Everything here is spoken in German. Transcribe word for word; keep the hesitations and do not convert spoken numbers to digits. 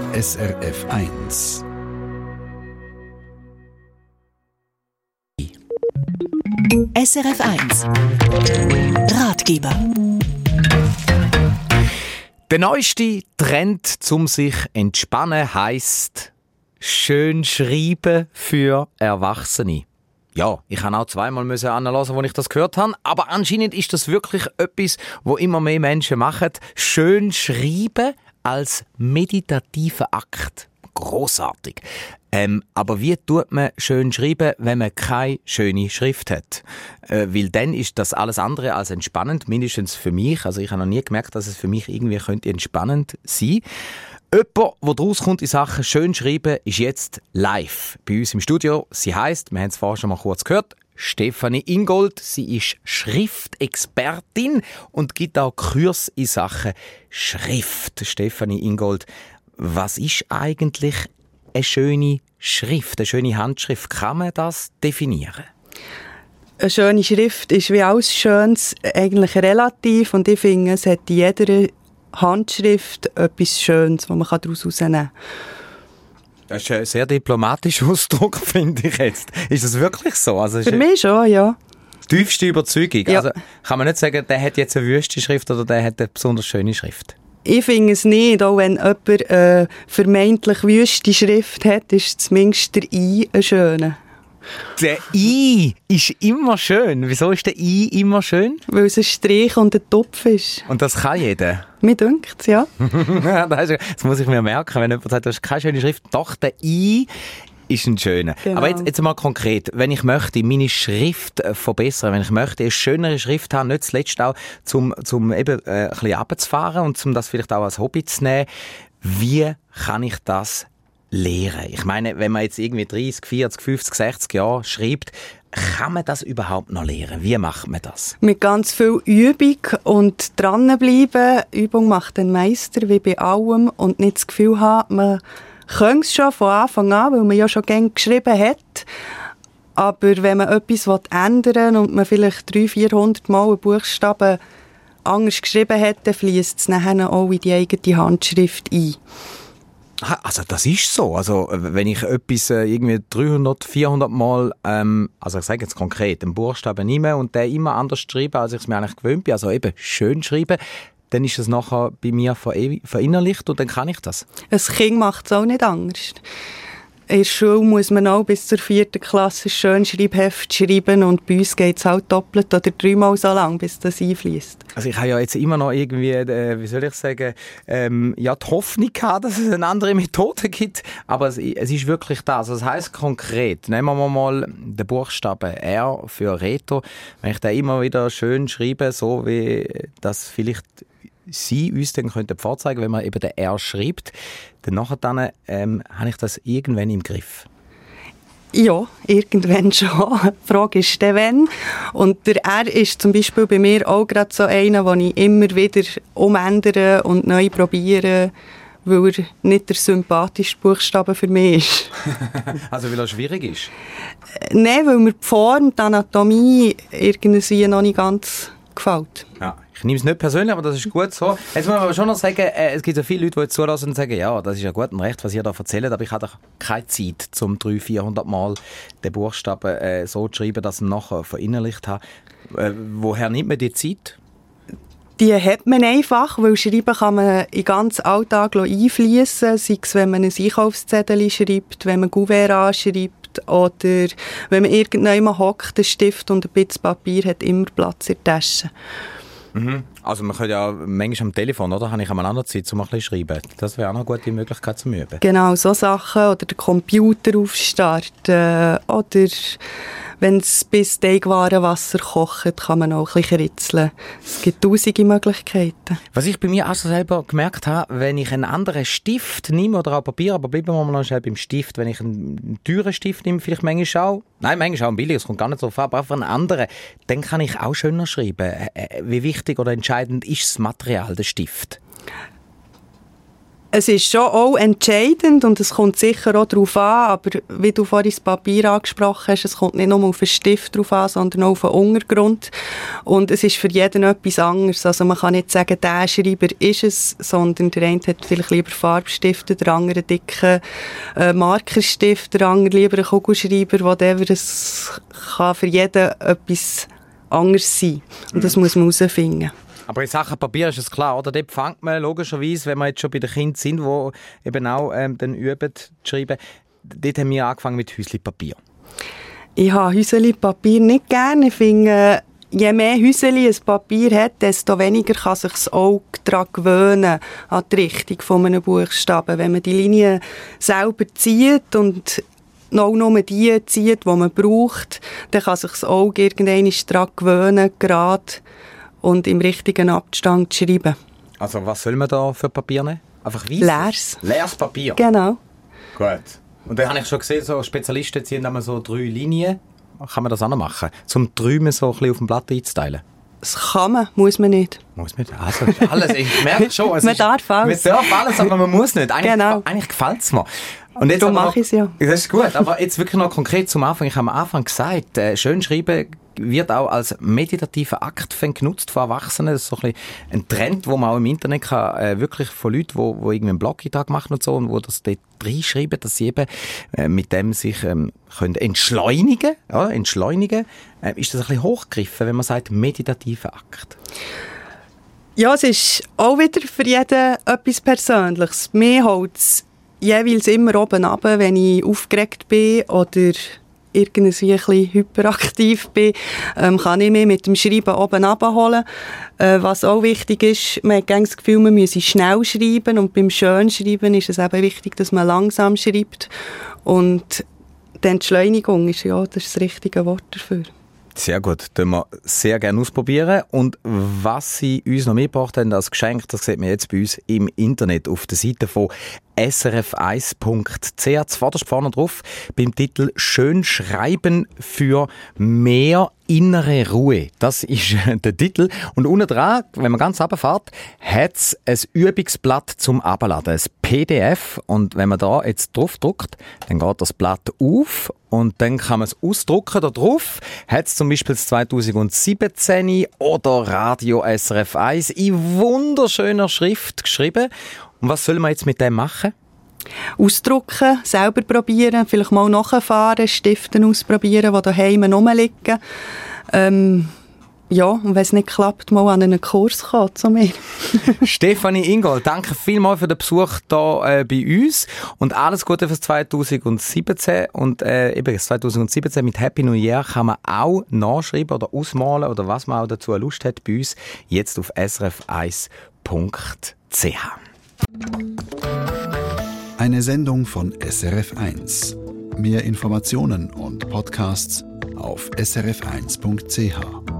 S R F eins. S R F eins Ratgeber. Der neueste Trend zum sich entspannen heisst schön schreiben für Erwachsene. Ja, ich habe auch zweimal anhören, als ich das gehört habe, aber anscheinend ist das wirklich etwas, wo immer mehr Menschen machen. Schön schreiben als meditativer Akt. Grossartig. Ähm, aber wie tut man schön schreiben, wenn man keine schöne Schrift hat? Äh, weil dann ist das alles andere als entspannend, mindestens für mich. Also ich habe noch nie gemerkt, dass es für mich irgendwie könnte entspannend sein. Jemand, der daraus kommt in Sachen schön schreiben, ist jetzt live bei uns im Studio. Sie heisst, wir haben es vorher schon mal kurz gehört, Stefanie Ingold. Sie ist Schriftexpertin und gibt auch Kurs in Sachen Schrift. Stefanie Ingold, was ist eigentlich eine schöne Schrift, eine schöne Handschrift? Kann man das definieren? Eine schöne Schrift ist wie alles Schönes eigentlich relativ und ich finde, es hat in jeder Handschrift etwas Schönes, das man daraus herausnehmen kann. Das ist ein sehr diplomatischer Ausdruck, finde ich jetzt. Ist das wirklich so? Also Für mich schon, ja. Tiefste Überzeugung. Ja. Also kann man nicht sagen, der hat jetzt eine wüste Schrift oder der hat eine besonders schöne Schrift? Ich finde es nicht, auch wenn jemand eine vermeintlich wüste Schrift hat, ist zumindest der I ein schöner. Der I ist immer schön. Wieso ist der I immer schön? Weil es ein Strich und ein Topf ist. Und das kann jeder? Mir dünkt es, ja. das, ist, das muss ich mir merken, wenn jemand sagt, du hast keine schöne Schrift. Doch, der I ist ein schöner. Genau. Aber jetzt, jetzt mal konkret, wenn ich möchte meine Schrift verbessern, wenn ich möchte eine schönere Schrift haben, nicht zuletzt auch, zum, zum eben äh, ein bisschen runterzufahren und um das vielleicht auch als Hobby zu nehmen, wie kann ich das lernen? Ich meine, wenn man jetzt irgendwie dreißig, vierzig, fünfzig, sechzig Jahre schreibt, kann man das überhaupt noch lernen? Wie macht man das? Mit ganz viel Übung und dranbleiben. Übung macht den Meister, wie bei allem. Und nicht das Gefühl haben, man könnte es schon von Anfang an, weil man ja schon gerne geschrieben hat. Aber wenn man etwas ändern will und man vielleicht dreihundert, vierhundert Mal einen Buchstaben anders geschrieben hat, dann fließt es nachher auch in die eigene Handschrift ein. Also das ist so. Also wenn ich etwas äh, irgendwie dreihundert, vierhundert Mal, ähm, also ich sage jetzt konkret, einen Buchstaben nehme und den immer anders schreibe, als ich es mir eigentlich gewöhnt bin, also eben schön schreiben, dann ist es nachher bei mir verinnerlicht und dann kann ich das. Ein Kind macht es auch nicht anders. In der Schule muss man auch bis zur vierten Klasse ein Schönschreibheft schreiben und bei uns geht es halt doppelt oder dreimal so lang, bis das einfließt. Also ich habe ja jetzt immer noch irgendwie, äh, wie soll ich sagen, ähm, ja, die Hoffnung gehabt, dass es eine andere Methode gibt, aber es, es ist wirklich das. Also das heisst konkret, nehmen wir mal den Buchstaben R für Reto, wenn ich den immer wieder schön schreibe, so wie das vielleicht Sie uns dann könnten vorzeigen, wenn man eben den R schreibt, dann nachher dann, ähm, habe ich das irgendwann im Griff. Ja, irgendwann schon. Die Frage ist dann wann. Und der R ist zum Beispiel bei mir auch gerade so einer, den ich immer wieder umändere und neu probiere, weil er nicht der sympathischste Buchstabe für mich ist. Also weil er schwierig ist? Nein, weil mir die Form, die Anatomie irgendwie noch nicht ganz gefällt. Ja. Ich nehme es nicht persönlich, aber das ist gut so. Jetzt muss man aber schon noch sagen, äh, es gibt ja viele Leute, die jetzt zulassen und sagen, ja, das ist ja gut und recht, was ihr da erzählt, aber ich habe doch keine Zeit, um dreihundert, vierhundert Mal den Buchstaben äh, so zu schreiben, dass ich ihn nachher verinnerlicht habe. Äh, woher nimmt man die Zeit? Die hat man einfach, weil Schreiben kann man in den ganzen Alltag einfließen, sei es, wenn man ein Einkaufszettel schreibt, wenn man Kuvert anschreibt oder wenn man irgendwann hockt, ein Stift und ein bisschen Papier hat immer Platz in der Tasche. Mhm. Also man könnte ja manchmal am Telefon, oder? Habe ich einmal andere Zeit, um ein bisschen zu schreiben. Das wäre auch eine gute Möglichkeit zum Üben. Genau, so Sachen. Oder den Computer aufstarten. Oder wenn es bis Teigwaren Wasser kocht, kann man auch ein bisschen ritzeln. Es gibt tausende Möglichkeiten. Was ich bei mir auch so selber gemerkt habe, wenn ich einen anderen Stift nehme oder auch Papier, aber bleiben wir mal noch schnell beim Stift, wenn ich einen teuren Stift nehme, vielleicht manchmal auch, nein, manchmal auch einen billigen, es kommt gar nicht so drauf an, aber einfach einen anderen, dann kann ich auch schöner schreiben. Wie wichtig oder entscheidend ist das Material, der Stift? Es ist schon auch entscheidend und es kommt sicher auch darauf an, aber wie du vorhin das Papier angesprochen hast, es kommt nicht nur auf den Stift drauf an, sondern auch auf den Untergrund. Und es ist für jeden etwas anderes. Also man kann nicht sagen, der Schreiber ist es, sondern der eine hat vielleicht lieber Farbstifte, der andere einen dicken äh, Markerstift, der andere lieber einen Kugelschreiber, whatever. Es kann für jeden etwas anderes sein. Und das muss man herausfinden. Aber in Sachen Papier ist es klar, oder? Dort fängt man logischerweise, wenn wir jetzt schon bei den Kindern sind, die eben auch ähm, dann üben, zu schreiben, dort haben wir angefangen mit Häusli-Papier. Ich habe Häusli-Papier nicht gerne. Ich finde, je mehr Häusli ein Papier hat, desto weniger kann sich das Auge daran gewöhnen, an die Richtung von einem Buchstaben. Wenn man die Linie selber zieht und noch nur die zieht, die man braucht, dann kann sich das Auge irgendwann daran gewöhnen, gerade und im richtigen Abstand zu schreiben. Also was soll man da für Papier nehmen? Einfach weiss? Leeres. Leeres Papier? Genau. Gut. Und dann habe ich schon gesehen, so Spezialisten ziehen dann so drei Linien. Kann man das auch noch machen? Zum Träumen so ein bisschen auf dem Blatt einzuteilen? Das kann man, muss man nicht. Muss man nicht? Also alles, ich merke schon. Es man ist, darf alles. Man darf alles, aber man muss nicht. Eigentlich, genau. eigentlich gefällt es mir. Und jetzt Darum mache ich es ja. Das ist gut, aber jetzt wirklich noch konkret zum Anfang. Ich habe am Anfang gesagt, äh, schön schreiben wird auch als meditativer Akt genutzt von Erwachsenen. Das ist so ein, ein Trend, wo man auch im Internet kann, äh, wirklich von Leuten, die wo irgendwie einen Blog-Tag machen und so, und wo das dort reinschreiben, dass sie eben äh, mit dem sich ähm, können entschleunigen ja, entschleunigen. Äh, ist das ein bisschen hochgegriffen, wenn man sagt, meditativer Akt? Ja, es ist auch wieder für jeden etwas Persönliches. Mir holt es jeweils immer oben runter, wenn ich aufgeregt bin oder irgendwie ein bisschen hyperaktiv bin, ähm, kann ich mich mit dem Schreiben oben runterholen. Äh, was auch wichtig ist, man hat gerne das Gefühl, man müsse schnell schreiben, und beim Schönschreiben ist es eben wichtig, dass man langsam schreibt. Und die Entschleunigung ist ja das, ist das richtige Wort dafür. Sehr gut, das wir sehr gerne ausprobieren. Und was Sie uns noch mitgebracht haben als Geschenk, das sieht man jetzt bei uns im Internet auf der Seite von S R F eins Punkt C H. Zuvorderst vorne drauf beim Titel «Schön schreiben für mehr innere Ruhe». Das ist der Titel. Und unten dran, wenn man ganz runterfährt, hat es ein Übungsblatt zum Abladen, ein P D F. Und wenn man da jetzt drauf drückt, dann geht das Blatt auf und dann kann man es ausdrucken. Da drauf hat es zum Beispiel zwanzig siebzehn oder Radio S R F eins in wunderschöner Schrift geschrieben. Und was soll man jetzt mit dem machen? Ausdrucken, selber probieren, vielleicht mal nachfahren, Stiften ausprobieren, die daheim rumliegen. Ähm, ja, und wenn es nicht klappt, mal an einen Kurs kommen zu mir. Stefanie Ingold, danke vielmals für den Besuch hier äh, bei uns und alles Gute für zwanzig siebzehn. Und äh, eben zwanzig siebzehn mit Happy New Year kann man auch nachschreiben oder ausmalen oder was man auch dazu Lust hat bei uns, jetzt auf S R F eins Punkt C H. Eine Sendung von S R F eins. Mehr Informationen und Podcasts auf S R F eins Punkt C H.